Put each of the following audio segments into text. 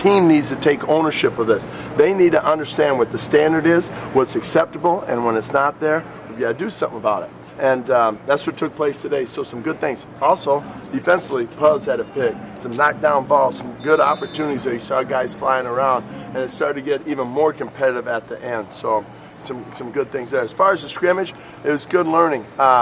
team needs to take ownership of this. They need to understand what the standard is, what's acceptable, and when it's not there, we've got to do something about it. And that's what took place today. So some good things. Also, defensively, Puz had a pick, some knockdown balls, some good opportunities there. You saw guys flying around, and it started to get even more competitive at the end. So some good things there. As far as the scrimmage, it was good learning.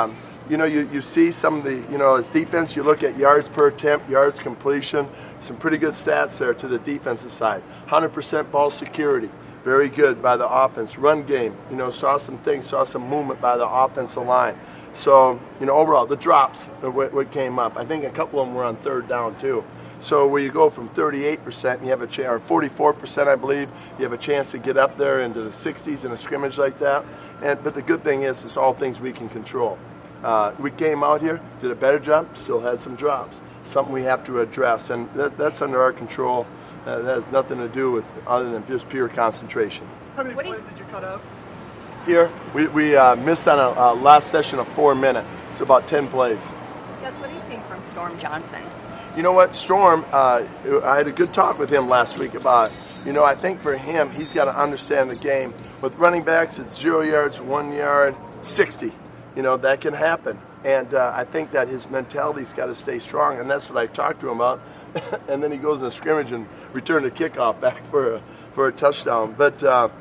You see some of the, as defense, you look at yards per attempt, yards completion, some pretty good stats there to the defensive side. 100% ball security. Very good by the offense. Run game, saw some things, saw some movement by the offensive line. So, overall, the drops, what came up, I think a couple of them were on third down too. So where you go from 38%, you have a chance, or 44%, I believe, you have a chance to get up there into the 60s in a scrimmage like that. But the good thing is, it's all things we can control. We came out here, did a better job, still had some drops. Something we have to address, and that's under our control. That has nothing to do with other than just pure concentration. How many plays did you cut out? Here, we missed on a last session of 4 minutes. It's about 10 plays. Gus, what are you seeing from Storm Johnson? You know what, Storm, I had a good talk with him last week about, I think for him, he's got to understand the game. With running backs, it's 0 yards, 1 yard, 60. That can happen. And I think that his mentality's got to stay strong, and that's what I talked to him about. And then he goes in a scrimmage and returned a kickoff back for a touchdown. But,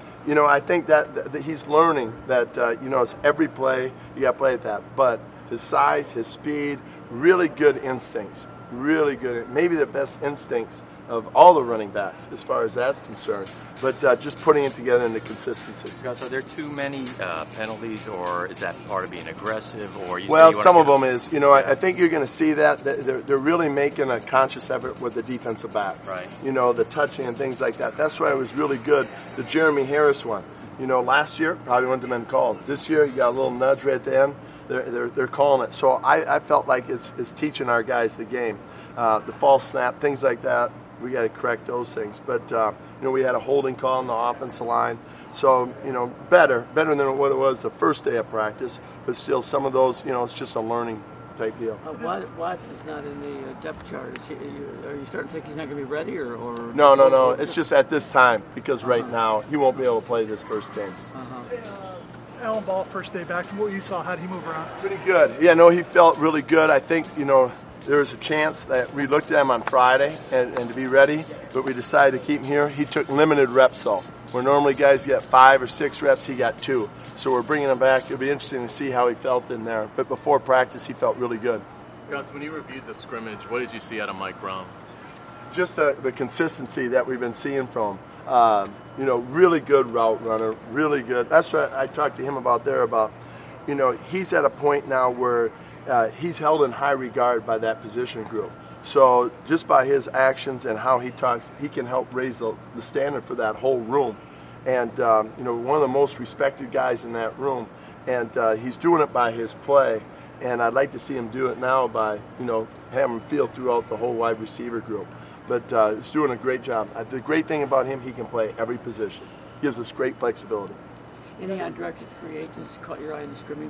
I think that he's learning that, it's every play, you got to play at that. But his size, his speed, really good instincts. Really good, maybe the best instincts of all the running backs as far as that's concerned, but just putting it together into consistency. Gus, are there too many penalties, or is that part of being aggressive? Or some of them is. I think you're going to see that they're really making a conscious effort with the defensive backs. Right. The touching and things like that. That's why it was really good. The Jeremy Harris one. Last year probably wouldn't have been called. This year you got a little nudge right at the end. They're calling it. So I felt like it's teaching our guys the game. The false snap, things like that. We got to correct those things. But, we had a holding call on the offensive line. So, better than what it was the first day of practice. But still, some of those, it's just a learning type deal. Watts is not in the depth chart. Are you starting to think he's not going to be ready? or? No. It's just at this time because right now he won't be able to play this first game. Alan Ball, first day back. From what you saw, how did he move around? Pretty good. Yeah, no, he felt really good. I think, there was a chance that we looked at him on Friday and to be ready, but we decided to keep him here. He took limited reps, though. Where normally guys get 5 or 6 reps, he got 2. So we're bringing him back. It'll be interesting to see how he felt in there. But before practice, he felt really good. Gus, when you reviewed the scrimmage, what did you see out of Mike Brown? Just the consistency that we've been seeing from him. Really good route runner, really good. That's what I talked to him about there about, he's at a point now where he's held in high regard by that position group. So just by his actions and how he talks, he can help raise the standard for that whole room. And, one of the most respected guys in that room. And he's doing it by his play. And I'd like to see him do it now by, having him feel throughout the whole wide receiver group. But he's doing a great job. The great thing about him, he can play every position. Gives us great flexibility. Any undrafted free agents caught your eye in the scrimmage?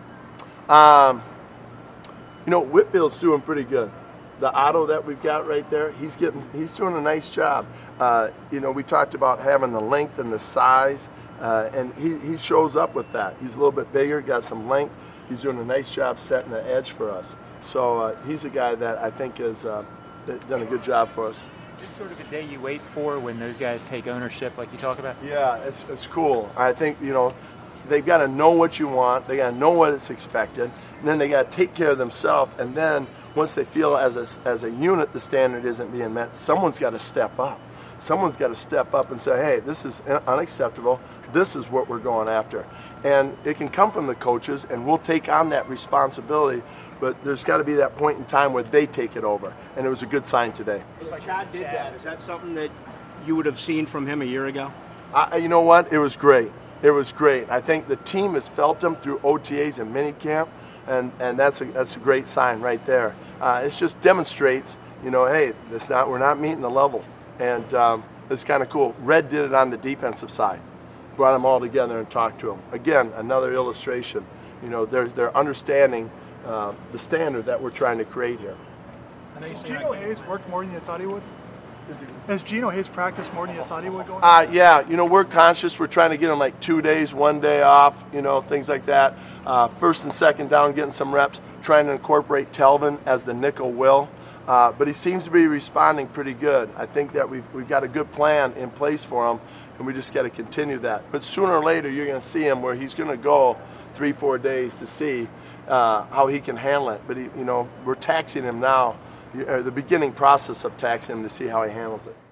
Whitfield's doing pretty good. The Otto that we've got right there, he's doing a nice job. We talked about having the length and the size, and he shows up with that. He's a little bit bigger, got some length. He's doing a nice job setting the edge for us. So he's a guy that I think has done a good job for us. Just sort of a day you wait for when those guys take ownership like you talk about? Yeah, it's cool. I think, they've got to know what you want. They got to know what is expected. And then they got to take care of themselves. And then once they feel as a unit the standard isn't being met, someone's got to step up. Someone's got to step up and say, hey, this is unacceptable. This is what we're going after. And it can come from the coaches, and we'll take on that responsibility. But there's got to be that point in time where they take it over. And it was a good sign today. If Chad did that, is that something that you would have seen from him a year ago? You know what? It was great. It was great. I think the team has felt him through OTAs and minicamp, and that's a great sign right there. It just demonstrates, hey, we're not meeting the level, and it's kind of cool. Red did it on the defensive side, brought them all together and talked to them. Again, another illustration. They're understanding the standard that we're trying to create here. Gino Hayes worked more than you thought he would? Has Gino Hayes practiced more than you thought he would go? Yeah, we're conscious. We're trying to get him like 2 days, 1 day off, things like that. First and second down, getting some reps, trying to incorporate Telvin as the nickel will. But he seems to be responding pretty good. I think that we've got a good plan in place for him, and we just got to continue that. But sooner or later, you're going to see him where he's going to go 3-4 days to see how he can handle it. But we're taxing him now, the beginning process of taxing him to see how he handles it.